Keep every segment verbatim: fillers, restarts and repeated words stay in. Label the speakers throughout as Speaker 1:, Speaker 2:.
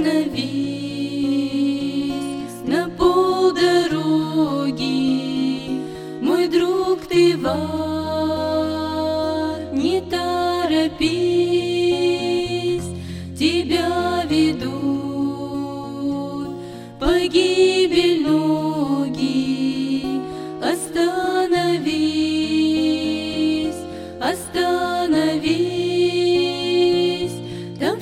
Speaker 1: остановись на полдороги, мой друг, ты в ад, не торопись, тебя ведут погибель ноги. Остановись, остановись, там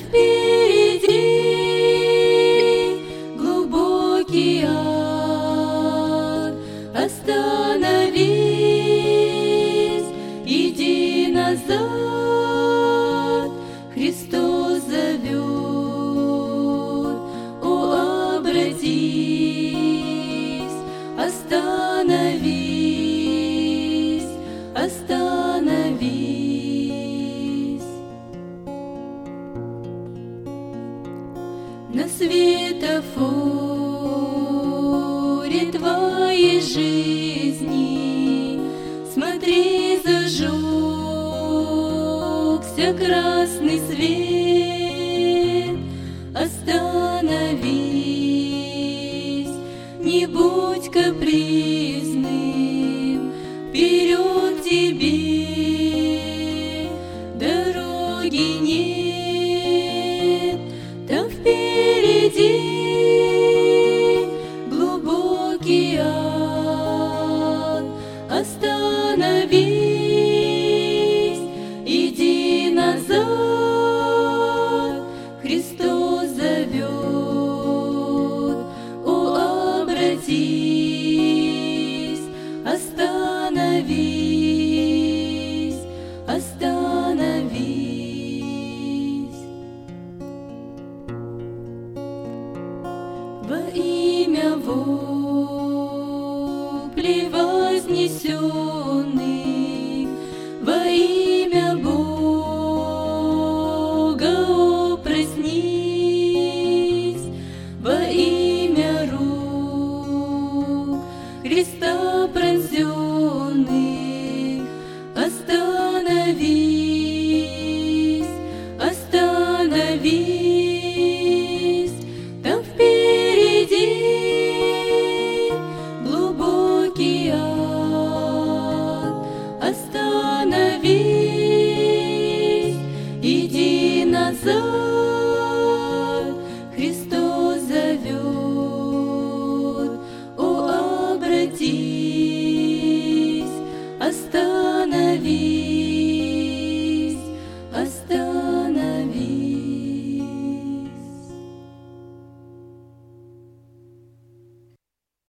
Speaker 1: впереди глубокий ад. Остановись, иди назад, Христос зовет. О, обратись, остановись, остановись. На светофоре твоей жизни смотри, зажегся красный свет. Остановись, не будь капризным, вперед тебе дороги нет, там впереди глубокий ад. Остановись, иди назад, Христос зовет. О, обратись, остановись, остановись. Во имя вопли вознесен